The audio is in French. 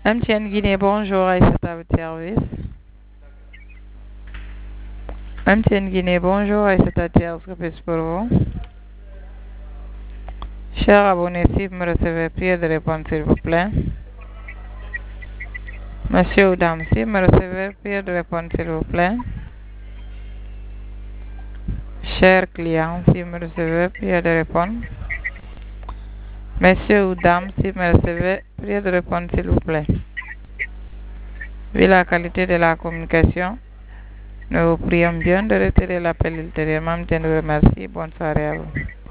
MTN Guinée, bonjour, Aïssata à votre service. MTN Guinée, bonjour, Aïssata Thiers, que puis-je pour vous? Cher abonné, si vous me recevez, priez de répondre s'il vous plaît. Monsieur ou dame, si vous me recevez, priez de répondre s'il vous plaît. Cher client, si vous me recevez, priez de répondre. Monsieur ou dame, si vous me recevez, priez de répondre s'il vous plaît. Vu la qualité de la communication, nous vous prions bien de retirer l'appel ultérieurement. Je vous remercie. Bonne soirée à vous.